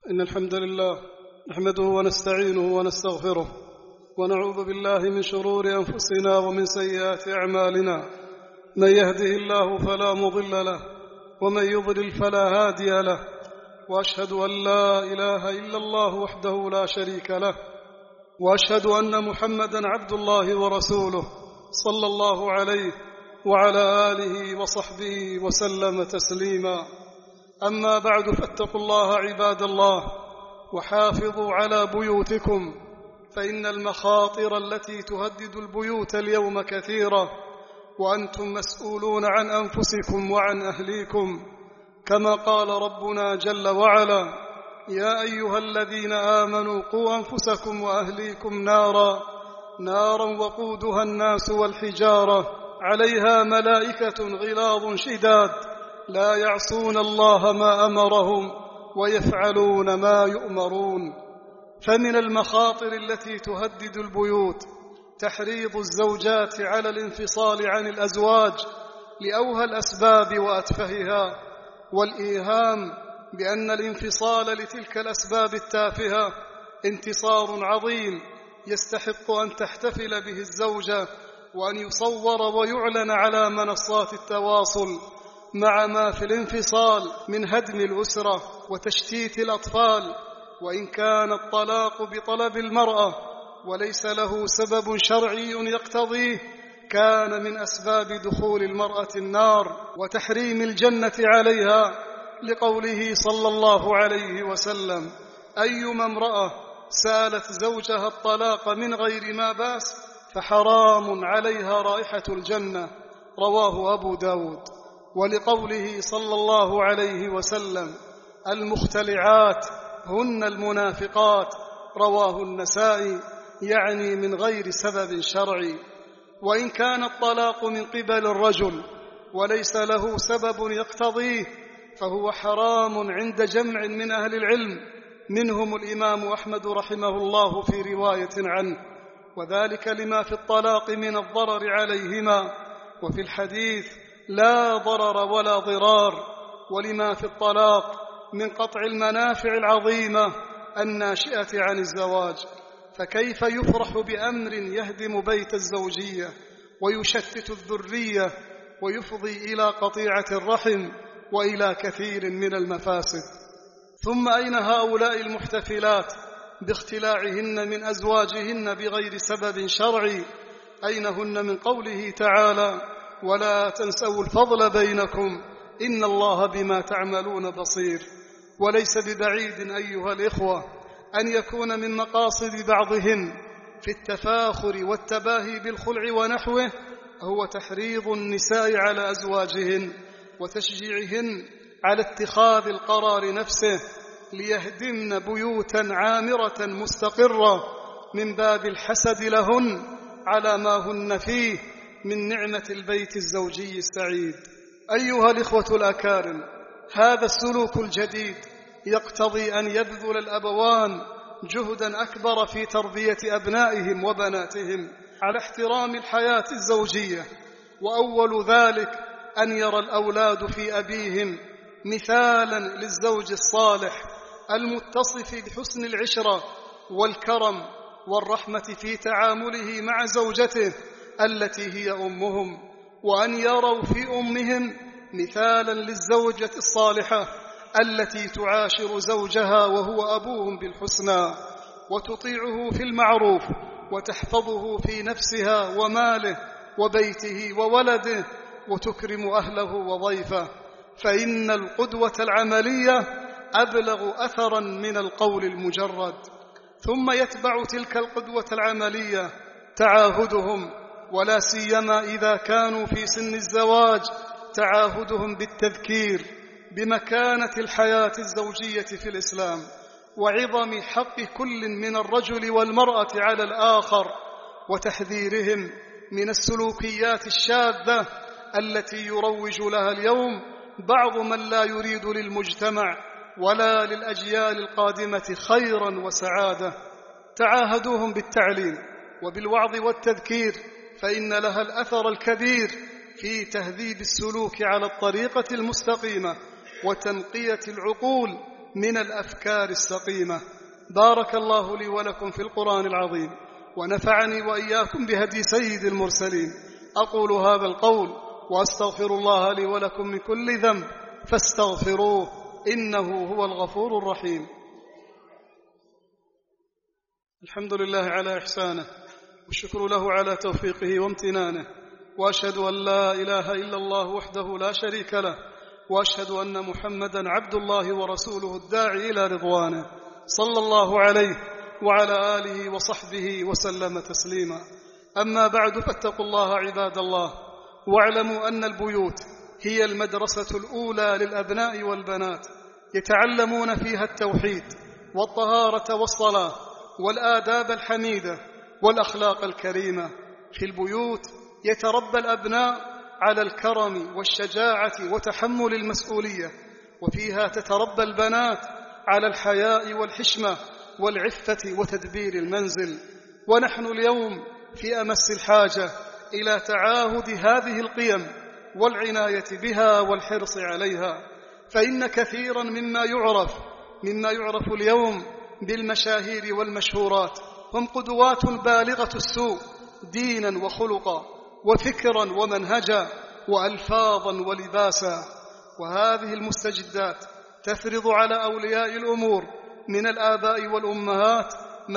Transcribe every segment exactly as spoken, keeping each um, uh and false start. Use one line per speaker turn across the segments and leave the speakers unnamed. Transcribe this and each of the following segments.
إن الحمد لله نحمده ونستعينه ونستغفره ونعوذ بالله من شرور أنفسنا ومن سيئات أعمالنا. من يهده الله فلا مضل له ومن يضلل فلا هادي له، وأشهد أن لا إله إلا الله وحده لا شريك له، وأشهد أن محمدا عبد الله ورسوله صلى الله عليه وعلى آله وصحبه وسلم تسليما. أما بعد، فاتقوا الله عباد الله وحافظوا على بيوتكم، فإن المخاطر التي تهدد البيوت اليوم كثيرة، وأنتم مسؤولون عن أنفسكم وعن أهليكم، كما قال ربنا جل وعلا: يا أيها الذين آمنوا قوا أنفسكم وأهليكم نارا نارا وقودها الناس والحجارة عليها ملائكة غلاظ شداد لا يعصون الله ما أمرهم ويفعلون ما يؤمرون. فمن المخاطر التي تهدد البيوت تحريض الزوجات على الانفصال عن الأزواج لأوهى الأسباب وأتفهها، والإيهام بأن الانفصال لتلك الأسباب التافهة انتصار عظيم يستحق أن تحتفل به الزوجة، وأن يصور ويعلن على منصات التواصل، مع ما في الانفصال من هدم الأسرة وتشتيت الأطفال. وإن كان الطلاق بطلب المرأة وليس له سبب شرعي يقتضيه، كان من أسباب دخول المرأة النار وتحريم الجنة عليها، لقوله صلى الله عليه وسلم: أيما امرأة سألت زوجها الطلاق من غير ما بأس فحرام عليها رائحة الجنة، رواه أبو داود. ولقوله صلى الله عليه وسلم: المختلعات هن المنافقات، رواه النسائي، يعني من غير سبب شرعي. وإن كان الطلاق من قبل الرجل وليس له سبب يقتضيه، فهو حرام عند جمع من أهل العلم، منهم الإمام أحمد رحمه الله في رواية عنه، وذلك لما في الطلاق من الضرر عليهما، وفي الحديث: لا ضرر ولا ضرار، ولما في الطلاق من قطع المنافع العظيمة الناشئة عن الزواج. فكيف يفرح بأمر يهدم بيت الزوجية ويشتت الذرية ويفضي إلى قطيعة الرحم وإلى كثير من المفاسد؟ ثم أين هؤلاء المحتفلات باختلاعهن من أزواجهن بغير سبب شرعي؟ أين هن من قوله تعالى: ولا تنسوا الفضل بينكم إن الله بما تعملون بصير؟ وليس ببعيد أيها الإخوة أن يكون من مقاصد بعضهن في التفاخر والتباهي بالخلع ونحوه هو تحريض النساء على أزواجهن وتشجيعهن على اتخاذ القرار نفسه ليهدمن بيوتا عامرة مستقرة، من باب الحسد لهن على ما هن فيه من نعمة البيت الزوجي السعيد. أيها الإخوة الأكارم، هذا السلوك الجديد يقتضي أن يبذل الأبوان جهدا أكبر في تربية أبنائهم وبناتهم على احترام الحياة الزوجية، وأول ذلك أن يرى الأولاد في أبيهم مثالا للزوج الصالح المتصف بحسن العشرة والكرم والرحمة في تعامله مع زوجته التي هي أمهم، وأن يروا في أمهم مثالا للزوجة الصالحة التي تعاشر زوجها وهو أبوهم بالحسنى، وتطيعه في المعروف، وتحفظه في نفسها وماله وبيته وولده، وتكرم أهله وضيفه. فإن القدوة العملية أبلغ أثرا من القول المجرد. ثم يتبع تلك القدوة العملية تعاهدهم، ولا سيما إذا كانوا في سن الزواج، تعاهدهم بالتذكير بمكانة الحياة الزوجية في الإسلام، وعظم حق كل من الرجل والمرأة على الآخر، وتحذيرهم من السلوكيات الشاذة التي يروج لها اليوم بعض من لا يريد للمجتمع ولا للأجيال القادمة خيرا وسعادة. تعاهدوهم بالتعليم وبالوعظ والتذكير، فإن لها الأثر الكبير في تهذيب السلوك على الطريقة المستقيمة وتنقية العقول من الأفكار السقيمة. بارك الله لي ولكم في القرآن العظيم، ونفعني وإياكم بهدي سيد المرسلين. أقول هذا القول وأستغفر الله لي ولكم من كل ذنب فاستغفروه إنه هو الغفور الرحيم. الحمد لله على إحسانه، والشكر له على توفيقه وامتنانه، وأشهد أن لا إله إلا الله وحده لا شريك له، وأشهد أن محمدا عبد الله ورسوله الداعي إلى رضوانه، صلى الله عليه وعلى آله وصحبه وسلم تسليما. أما بعد، فاتقوا الله عباد الله، واعلموا أن البيوت هي المدرسة الأولى للأبناء والبنات، يتعلمون فيها التوحيد والطهارة والصلاة والآداب الحميدة والأخلاق الكريمة. في البيوت يتربى الأبناء على الكرم والشجاعة وتحمل المسؤولية، وفيها تتربى البنات على الحياء والحشمة والعفة وتدبير المنزل. ونحن اليوم في أمس الحاجة إلى تعاهد هذه القيم والعناية بها والحرص عليها، فإن كثيرا مما يعرف مما يعرف اليوم بالمشاهير والمشهورات هم قدوات بالغة السوء دينا وخلقا وفكرا ومنهجا وألفاظا ولباسا. وهذه المستجدات تفرض على أولياء الأمور من الآباء والأمهات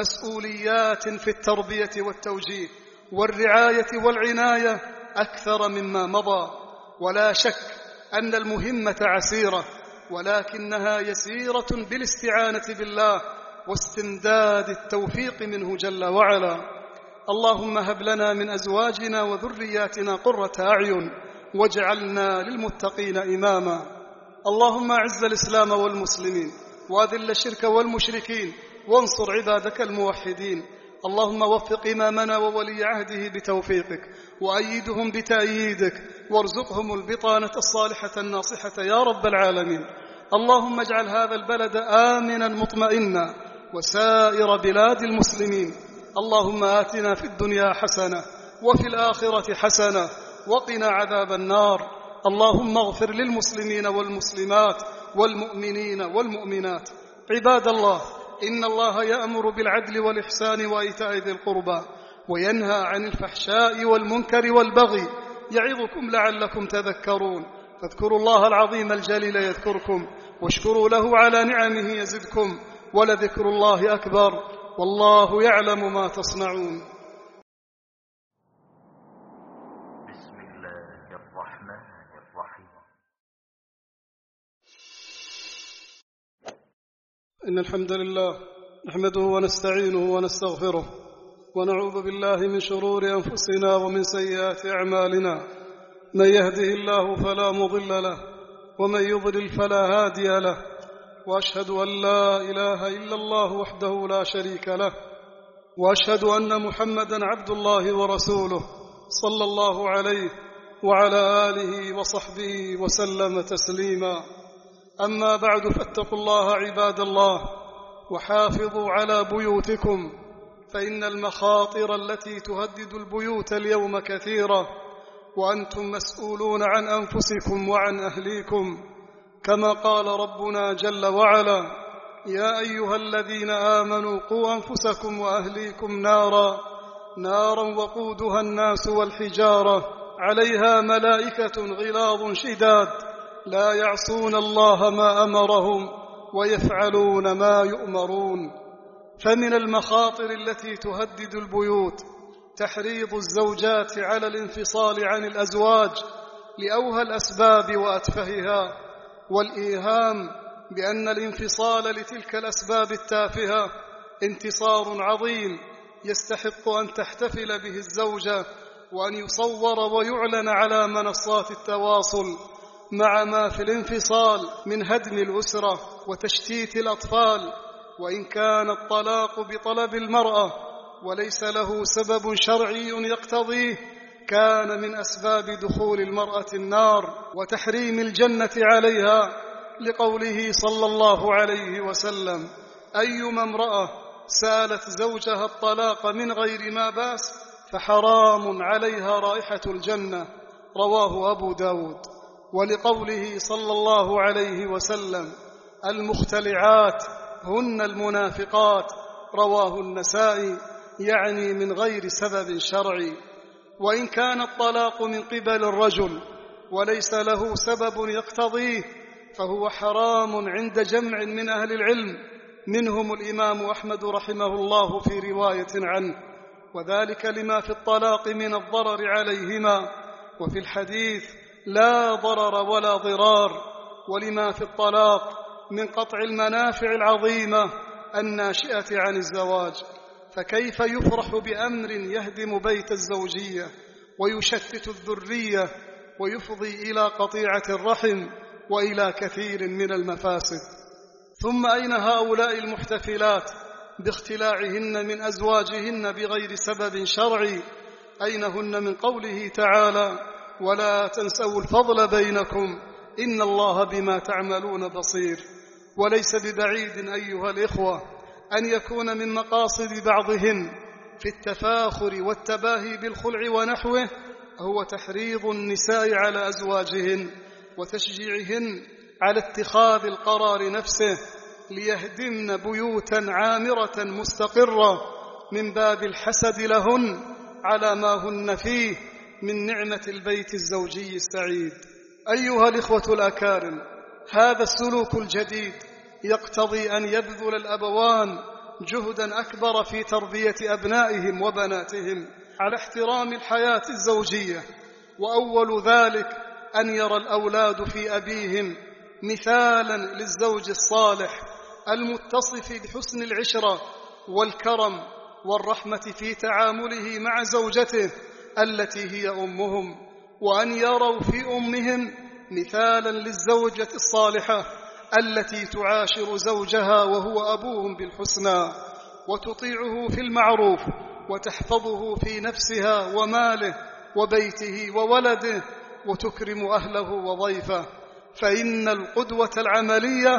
مسؤوليات في التربية والتوجيه والرعاية والعناية أكثر مما مضى. ولا شك أن المهمة عسيرة، ولكنها يسيرة بالاستعانة بالله واستمداد التوفيق منه جل وعلا. اللهم هب لنا من أزواجنا وذرياتنا قرة أعين واجعلنا للمتقين إماما. اللهم أعز الإسلام والمسلمين، وأذل الشرك والمشركين، وانصر عبادك الموحدين. اللهم وفق إمامنا وولي عهده بتوفيقك، وأيدهم بتأييدك، وارزقهم البطانة الصالحة الناصحة يا رب العالمين. اللهم اجعل هذا البلد آمنا مطمئنا وسائر بلاد المسلمين. اللهم آتنا في الدنيا حسنة وفي الآخرة حسنة وقنا عذاب النار. اللهم اغفر للمسلمين والمسلمات والمؤمنين والمؤمنات. عباد الله، إن الله يأمر بالعدل والإحسان وإيتاء ذي القربى، وينهى عن الفحشاء والمنكر والبغي، يعظكم لعلكم تذكرون. فاذكروا الله العظيم الجليل يذكركم، واشكروا له على نعمه يزدكم، ولذكر الله أكبر، والله يعلم ما تصنعون.
بسم الله الرحمن الرحيم.
إن الحمد لله نحمده ونستعينه ونستغفره، ونعوذ بالله من شرور أنفسنا ومن سيئات أعمالنا. من يهده الله فلا مضل له، ومن يضلل فلا هادي له، وأشهد أن لا إله إلا الله وحده لا شريك له، وأشهد أن محمدا عبد الله ورسوله صلى الله عليه وعلى آله وصحبه وسلم تسليما. أما بعد، فاتقوا الله عباد الله، وحافظوا على بيوتكم، فإن المخاطر التي تهدد البيوت اليوم كثيرة، وأنتم مسؤولون عن أنفسكم وعن أهليكم، كما قال ربنا جل وعلا: يا أيها الذين آمنوا قوا أنفسكم وأهليكم نارا نارا وقودها الناس والحجارة عليها ملائكة غلاظ شداد لا يعصون الله ما أمرهم ويفعلون ما يؤمرون. فمن المخاطر التي تهدد البيوت تحريض الزوجات على الانفصال عن الأزواج لأوهى الأسباب وأتفهها، والإيهام بأن الانفصال لتلك الأسباب التافهة انتصار عظيم يستحق أن تحتفل به الزوجة، وأن يصور ويعلن على منصات التواصل، مع ما في الانفصال من هدم الأسرة وتشتيت الأطفال. وإن كان الطلاق بطلب المرأة وليس له سبب شرعي يقتضيه، كان من أسباب دخول المرأة النار وتحريم الجنة عليها، لقوله صلى الله عليه وسلم: أيما امرأة سالت زوجها الطلاق من غير ما بأس فحرام عليها رائحة الجنة، رواه أبو داود. ولقوله صلى الله عليه وسلم: المختلعات هن المنافقات، رواه النسائي، يعني من غير سبب شرعي. وإن كان الطلاق من قبل الرجل وليس له سبب يقتضيه فهو حرام عند جمع من أهل العلم، منهم الإمام أحمد رحمه الله في رواية عنه، وذلك لما في الطلاق من الضرر عليهما، وفي الحديث لا ضرر ولا ضرار، ولما في الطلاق من قطع المنافع العظيمة الناشئة عن الزواج. فكيف يفرح بأمر يهدم بيت الزوجية ويشتت الذرية ويفضي إلى قطيعة الرحم وإلى كثير من المفاسد؟ ثم أين هؤلاء المحتفلات باختلاعهن من أزواجهن بغير سبب شرعي؟ أين هن من قوله تعالى: ولا تنسوا الفضل بينكم إن الله بما تعملون بصير؟ وليس ببعيد أيها الإخوة أن يكون من مقاصد بعضهن في التفاخر والتباهي بالخلع ونحوه هو تحريض النساء على أزواجهن وتشجيعهن على اتخاذ القرار نفسه ليهدمن بيوتا عامرة مستقرة من باب الحسد لهن على ما هن فيه من نعمة البيت الزوجي السعيد. أيها الإخوة الأكارم، هذا السلوك الجديد يقتضي أن يبذل الأبوان جهدا أكبر في تربية أبنائهم وبناتهم على احترام الحياة الزوجية، وأول ذلك أن يرى الأولاد في أبيهم مثالا للزوج الصالح المتصف بحسن العشرة والكرم والرحمة في تعامله مع زوجته التي هي أمهم، وأن يروا في أمهم مثالا للزوجة الصالحة التي تعاشر زوجها وهو أبوهم بالحسنى وتطيعه في المعروف وتحفظه في نفسها وماله وبيته وولده وتكرم أهله وضيفه، فإن القدوة العملية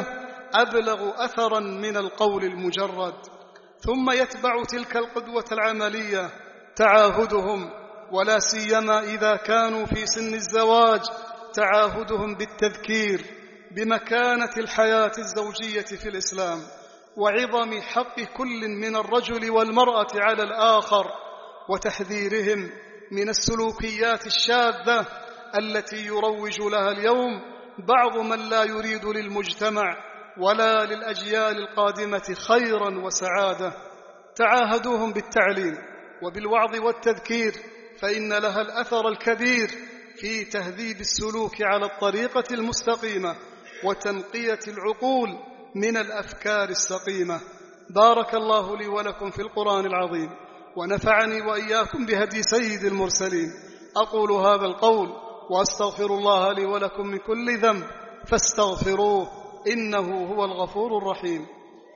أبلغ أثرا من القول المجرد. ثم يتبع تلك القدوة العملية تعاهدهم، ولا سيما إذا كانوا في سن الزواج، تعاهدهم بالتذكير بمكانة الحياة الزوجية في الإسلام وعظم حق كل من الرجل والمرأة على الآخر، وتحذيرهم من السلوكيات الشاذة التي يروج لها اليوم بعض من لا يريد للمجتمع ولا للأجيال القادمة خيرا وسعادة. تعاهدوهم بالتعليم وبالوعظ والتذكير، فإن لها الأثر الكبير في تهذيب السلوك على الطريقة المستقيمة وتنقية العقول من الأفكار السقيمة. بارك الله لي ولكم في القرآن العظيم، ونفعني وإياكم بهدي سيد المرسلين. أقول هذا القول وأستغفر الله لي ولكم من كل ذنب فاستغفروه إنه هو الغفور الرحيم.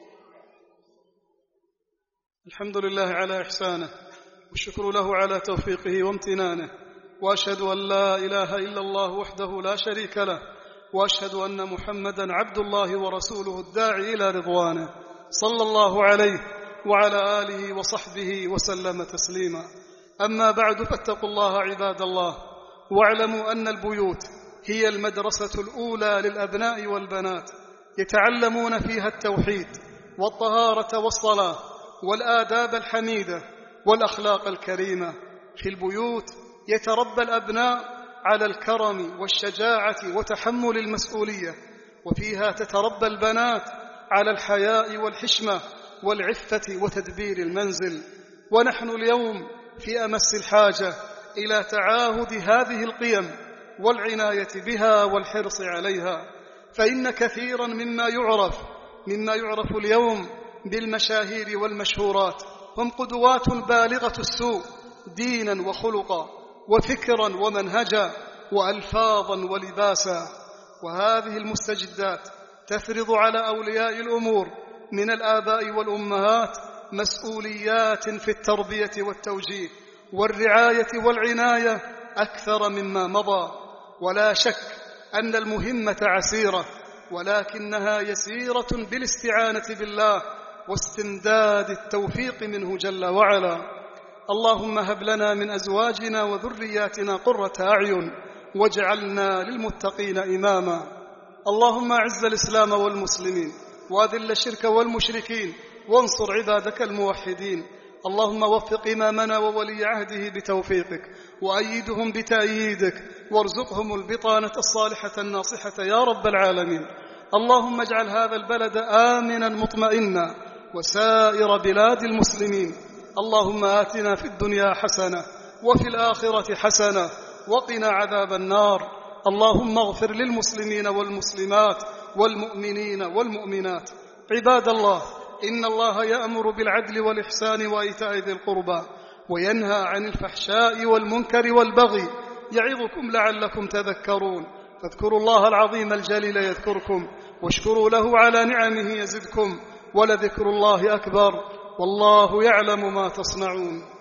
الحمد لله على إحسانه، والشكر له على توفيقه وامتنانه، وأشهد أن لا إله إلا الله وحده لا شريك له، وأشهد أن محمدا عبد الله ورسوله الداعي إلى رضوانه، صلى الله عليه وعلى آله وصحبه وسلم تسليما. أما بعد، فاتقوا الله عباد الله، واعلموا أن البيوت هي المدرسة الأولى للأبناء والبنات، يتعلمون فيها التوحيد والطهارة والصلاة والآداب الحميدة والأخلاق الكريمة. في البيوت يتربى الأبناء على الكرم والشجاعة وتحمل المسؤولية، وفيها تتربى البنات على الحياء والحشمة والعفة وتدبير المنزل. ونحن اليوم في أمس الحاجة إلى تعاهد هذه القيم والعناية بها والحرص عليها، فإن كثيرا مما يعرف مما يعرف اليوم بالمشاهير والمشهورات هم قدوات بالغة السوء دينا وخلقا وفكرا ومنهجا وألفاظا ولباسا. وهذه المستجدات تفرض على أولياء الأمور من الآباء والأمهات مسؤوليات في التربية والتوجيه والرعاية والعناية أكثر مما مضى. ولا شك أن المهمة عسيرة، ولكنها يسيرة بالاستعانة بالله واستمداد التوفيق منه جل وعلا. اللهم هب لنا من أزواجنا وذرياتنا قرة أعين واجعلنا للمتقين إماما. اللهم أعز الإسلام والمسلمين وأذل الشرك والمشركين وانصر عبادك الموحدين. اللهم وفق إمامنا وولي عهده بتوفيقك وأيدهم بتأييدك وارزقهم البطانة الصالحة الناصحة يا رب العالمين. اللهم اجعل هذا البلد آمنا مطمئنا وسائر بلاد المسلمين. اللهم آتنا في الدنيا حسنة وفي الآخرة حسنة وقنا عذاب النار. اللهم اغفر للمسلمين والمسلمات والمؤمنين والمؤمنات. عباد الله، إن الله يأمر بالعدل والإحسان وإيتاء ذي القربى وينهى عن الفحشاء والمنكر والبغي يعظكم لعلكم تذكرون. فاذكروا الله العظيم الجليل يذكركم واشكروا له على نعمه يزدكم ولذكر الله أكبر والله يعلم ما تصنعون.